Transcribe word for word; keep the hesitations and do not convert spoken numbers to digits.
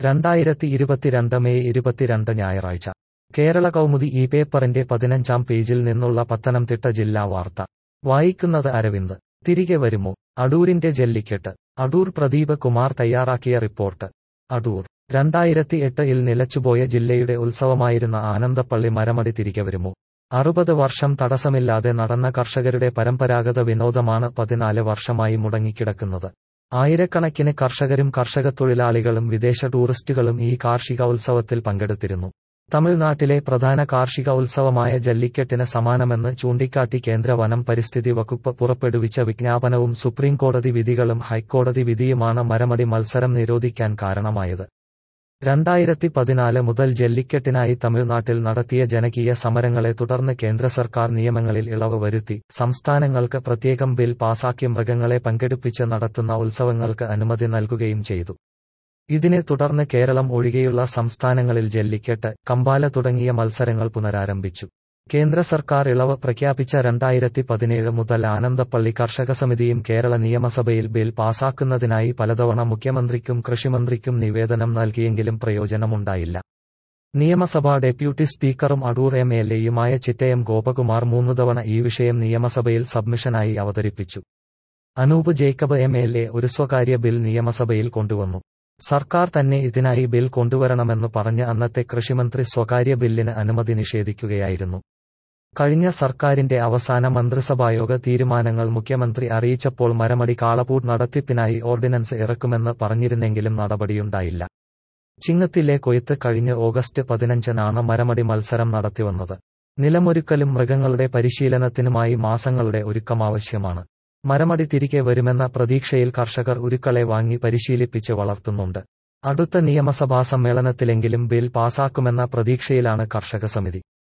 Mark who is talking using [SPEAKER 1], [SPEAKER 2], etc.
[SPEAKER 1] രണ്ടായിരത്തി ഇരുപത്തിരണ്ട് മെയ് ഇരുപത്തിരണ്ട് ഞായറാഴ്ച കേരള കൗമുദി ഈ പേപ്പറിന്റെ പതിനഞ്ചാം പേജിൽ നിന്നുള്ള പത്തനംതിട്ട ജില്ലാ വാർത്ത വായിക്കുന്നത് അരവിന്ദ്. തിരികെ വരുമോ അടൂരിന്റെ ജല്ലിക്കെട്ട്? അടൂർ പ്രദീപ് കുമാർ തയ്യാറാക്കിയ റിപ്പോർട്ട്. അടൂർ രണ്ടായിരത്തി എട്ടിൽ നിലച്ചുപോയ ജില്ലയുടെ ഉത്സവമായിരുന്ന ആനന്ദപ്പള്ളി മരമടി തിരികെ വരുമോ? അറുപത് വർഷം തടസ്സമില്ലാതെ നടന്ന കർഷകരുടെ പരമ്പരാഗത വിനോദമാണ് പതിനാല് വർഷമായി മുടങ്ങിക്കിടക്കുന്നത്. ആയിരക്കണക്കിന് കർഷകരും കർഷകത്തൊഴിലാളികളും വിദേശ ടൂറിസ്റ്റുകളും ഈ കാർഷിക ഉത്സവത്തിൽ പങ്കെടുത്തിരുന്നു. തമിഴ്നാട്ടിലെ പ്രധാന കാർഷിക ഉത്സവമായ ജല്ലിക്കെട്ടിന് സമാനമെന്ന് ചൂണ്ടിക്കാട്ടി കേന്ദ്ര വനം പരിസ്ഥിതി വകുപ്പ് പുറപ്പെടുവിച്ച വിജ്ഞാപനവും സുപ്രീംകോടതി വിധികളും ഹൈക്കോടതി വിധിയുമാണ് മരമടി മത്സരം നിരോധിക്കാൻ കാരണമായത്. രണ്ടായിരത്തി പതിനാല് മുതൽ ജല്ലിക്കെട്ടിനായി തമിഴ്നാട്ടിൽ നടത്തിയ ജനകീയ സമരങ്ങളെ തുടർന്ന് കേന്ദ്ര സർക്കാർ നിയമങ്ങളിൽ ഇളവ് വരുത്തി സംസ്ഥാനങ്ങൾക്ക് പ്രത്യേകം ബിൽ പാസാക്കി മൃഗങ്ങളെ പങ്കെടുപ്പിച്ച് നടത്തുന്ന ഉത്സവങ്ങൾക്ക് അനുമതി നൽകുകയും ചെയ്തു. ഇതിനെ തുടർന്ന് കേരളം ഒഴികെയുള്ള സംസ്ഥാനങ്ങളിൽ ജല്ലിക്കെട്ട്, കമ്പാല തുടങ്ങിയ മത്സരങ്ങൾ പുനരാരംഭിച്ചു. കേന്ദ്ര സർക്കാർ ഇളവ് പ്രഖ്യാപിച്ച രണ്ടായിരത്തി പതിനേഴ് മുതൽ ആനന്ദപ്പള്ളി കർഷക സമിതിയും കേരള നിയമസഭയിൽ ബിൽ പാസാക്കുന്നതിനായി പലതവണ മുഖ്യമന്ത്രിക്കും കൃഷിമന്ത്രിക്കും നിവേദനം നൽകിയെങ്കിലും പ്രയോജനമുണ്ടായില്ല. നിയമസഭാ ഡെപ്യൂട്ടി സ്പീക്കറും അടൂർ എം എൽ എയുമായ ചിറ്റയം ഗോപകുമാർ മൂന്നുതവണ ഈ വിഷയം നിയമസഭയിൽ സബ്മിഷനായി അവതരിപ്പിച്ചു. Anoop Jacob M L A ഒരു സ്വകാര്യ ബിൽ നിയമസഭയിൽ കൊണ്ടുവന്നു. സർക്കാർ തന്നെ ഇതിനായി ബിൽ കൊണ്ടുവരണമെന്ന് പറഞ്ഞ് അന്നത്തെ കൃഷിമന്ത്രി സ്വകാര്യ ബില്ലിന് അനുമതി നിഷേധിക്കുകയായിരുന്നു. കഴിഞ്ഞ സർക്കാരിന്റെ അവസാന മന്ത്രിസഭായോഗ തീരുമാനങ്ങൾ മുഖ്യമന്ത്രി അറിയിച്ചപ്പോൾ മരമടി കാളപൂട്ട് നടത്തിപ്പിനായി ഓർഡിനൻസ് ഇറക്കുമെന്ന് പറഞ്ഞിരുന്നെങ്കിലും നടപടിയുണ്ടായില്ല. ചിങ്ങത്തിലെ കൊയ്ത്ത് കഴിഞ്ഞ് ഓഗസ്റ്റ് പതിനഞ്ചിനാണ് മരമടി മത്സരം നടത്തിവന്നത്. നിലമൊരുക്കലും മൃഗങ്ങളുടെ പരിശീലനത്തിനുമായി മാസങ്ങളുടെ ഒരുക്കമാവശ്യമാണ്. മരമടി തിരികെ വരുമെന്ന പ്രതീക്ഷയിൽ കർഷകർ ഉരുക്കളെ വാങ്ങി പരിശീലിപ്പിച്ച് വളർത്തുന്നുണ്ട്. അടുത്ത നിയമസഭാ സമ്മേളനത്തിലെങ്കിലും ബിൽ പാസാക്കുമെന്ന പ്രതീക്ഷയിലാണ് കർഷക സമിതി.